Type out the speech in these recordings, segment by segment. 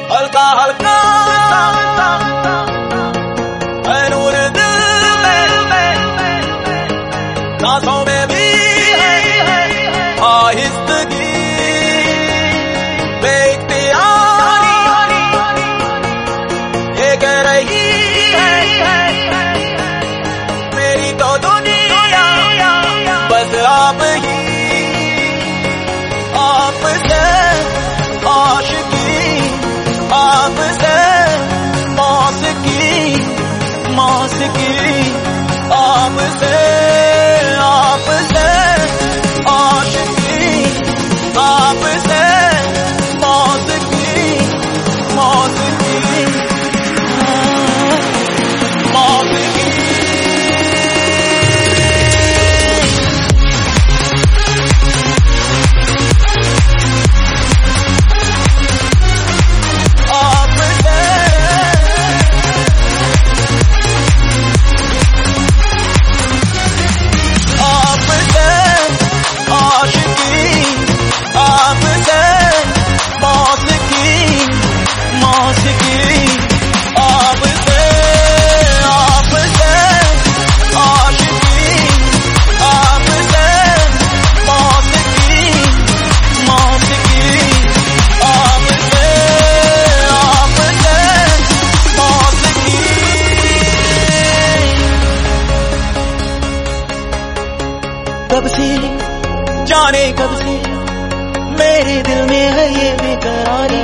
हल्का हल्का है नूर दिल में, सांसों में भी है आहिस्तगी, बेइख्तियारी ये कह रही है मेरी तो दुनिया बस आप ही, आपसे आशिकी, आपसे मौसिकी, मौसिकी, आपसे आपसे आशिकी, आपसे मौसिकी, मौसिकी, मौसिकी। कब से जाने कब से मेरे दिल में है ये बेकरारी,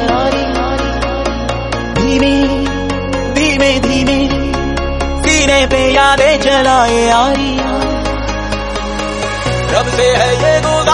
धीमे धीमे धीमे सीने पे यादें चलाए यारी, कब से है ये